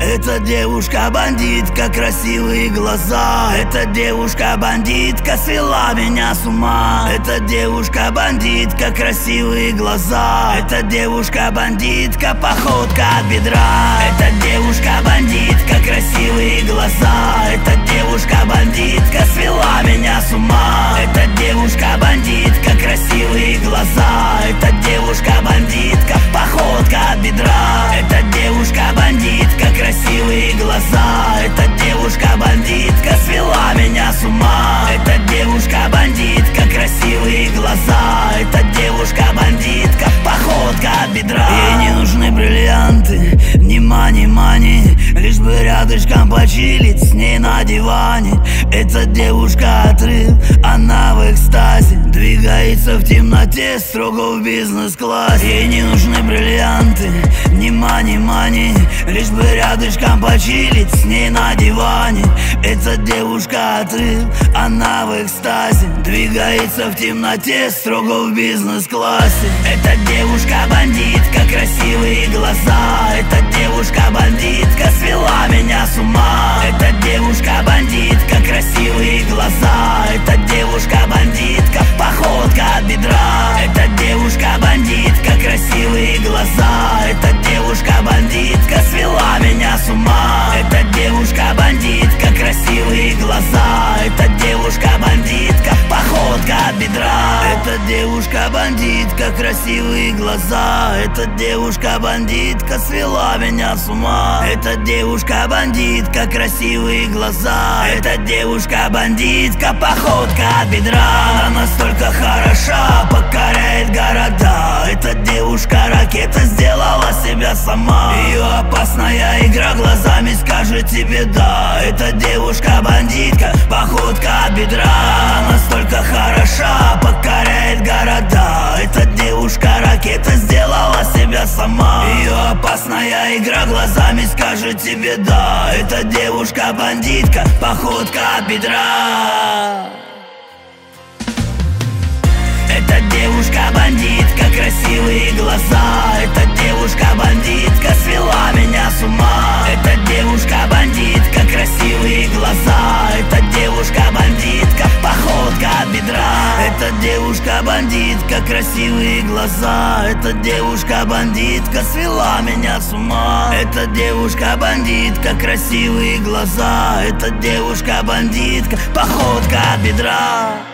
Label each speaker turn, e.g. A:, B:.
A: Эта девушка-бандитка, красивые глаза. Эта девушка-бандитка свела меня с ума. Эта девушка-бандитка, красивые глаза. Эта девушка-бандитка, походка от бедра. Эта девушка-бандитка, красивые глаза. Эта девушка-бандитка свела меня с ума. Эта девушка-бандитка, красивые глаза. Эта девушка-бандитка, походка от бедра. Эта девушка-бандитка, красивые глаза. Эта девушка-бандитка свела меня с ума. Эта девушка-бандитка, красивые глаза. Эта девушка-бандитка, походка от бедра. Ей не нужны бриллианты, ни мани, лишь бы рядышком почилить с ней на диване. Эта девушка отрыв, она в экстазе. Двигается в темноте, строго в бизнес-классе. Ей не нужны бриллианты, ни мани, лишь бы рядышком почилить с ней на диване. Эта девушка отрыв, она в экстазе. Двигается в темноте, строго в бизнес-классе. Эта девушка-бандитка, красивые глаза. Эта девушка-бандитка свела меня с ума. Эта девушка-бандитка, красивые глаза. Эта девушка-бандитка, походка от бедра. Эта девушка-бандитка, красивые глаза. Эта девушка-бандитка свела меня с ума. Эта девушка-бандитка, красивые глаза. Эта девушка-бандитка, походка от бедра. Эта девушка-бандитка, красивые глаза. Эта девушка-бандитка свела меня с ума. Эта девушка-бандитка, красивые глаза. Эта девушка-бандитка, походка от бедра. Она настолько хороша, покоряет города. Эта девушка-ракета сделала себя сама. Ее опасная игра глазами скажет тебе да. Эта девушка-бандитка, походка от бедра. Она настолько хороша, покоряет города. Эта девушка-ракета сделала себя сама. Ее опасная игра глазами скажет тебе да. Эта девушка-бандитка, походка от бедра. Эта девушка-бандитка, красивые глаза. Эта девушка-бандитка свела меня с ума. Эта девушка-бандитка, красивые глаза. Эта девушка-бандитка, походка от бедра. Эта девушка-бандитка, красивые глаза. Эта девушка-бандитка свела меня с ума. Эта девушка-бандитка, красивые глаза. Эта девушка-бандитка, походка от бедра.